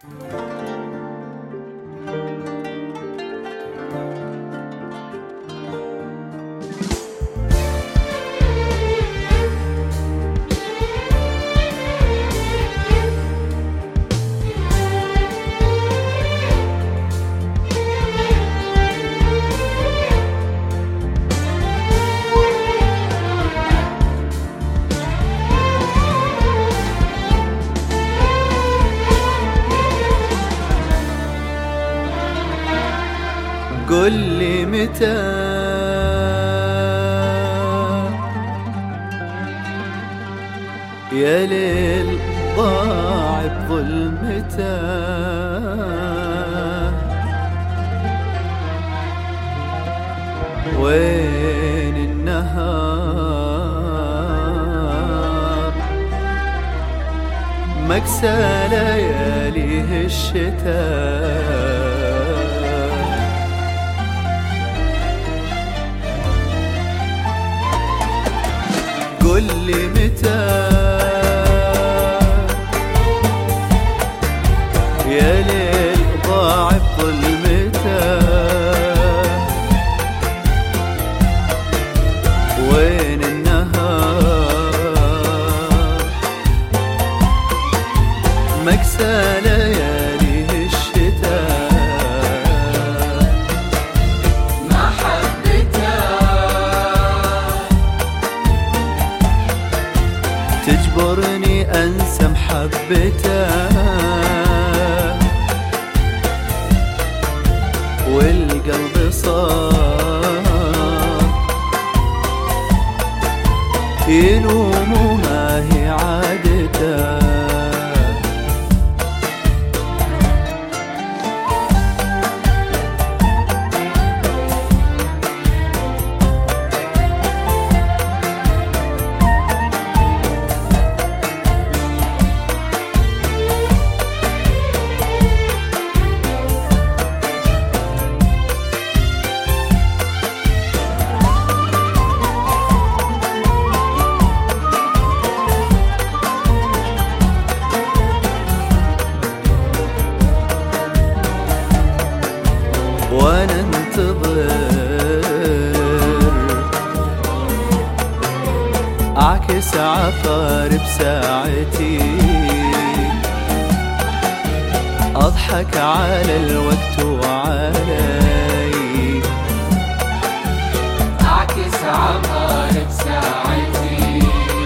قل لي متى يا ليل ضاع بظلمته، وين النهار مكسى لياليه الشتاء. قل لي متى يا ليل ضاع بظلمته، وين النهار مكسى لياليه الشتاء. تجبرني أنسى محبته، والقلب صار يلوم وما هي عادته. وانا انتظر اعكس عطار بساعتي، اضحك على الوقت وعلي، اعكس عطار بساعتي،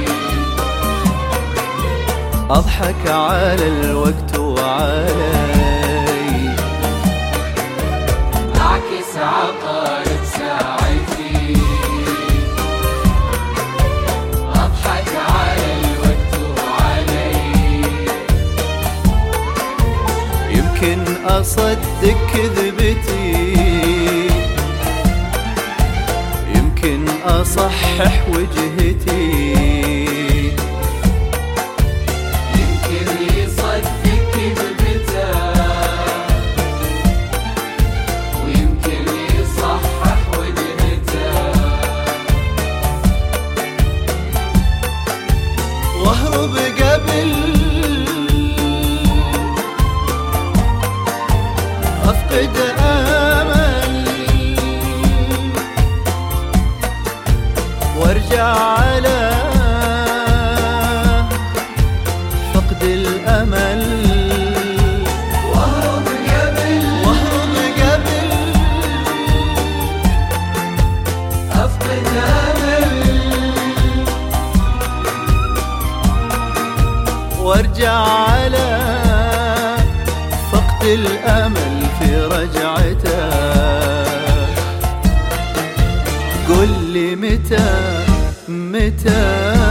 اضحك على الوقت وعلي، اعكس عطار بساعتي، اضحك على الوقت وعلي. يمكن اصدق كذبتي، يمكن اصحح وجهتي، يمكن يصدق كذبته، ويمكن يصحح وجهته. واهرب قبل افقد امل، وارجع على فقد الامل. واهرب قبل افقد امل، وارجع على فقد الامل في رجعته. قل لي متى